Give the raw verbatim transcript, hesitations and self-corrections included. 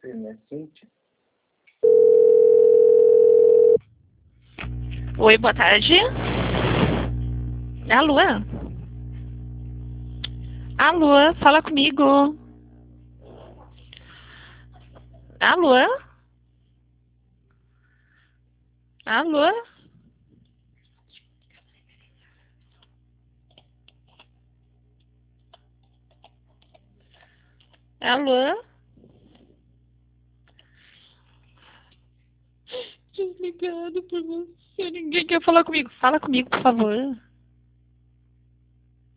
né, Cíntia? Oi, boa tarde. Alô? Alô, fala comigo. Alô? Alô? Alô? Desligado por você. Ninguém quer falar comigo. Fala comigo, por favor.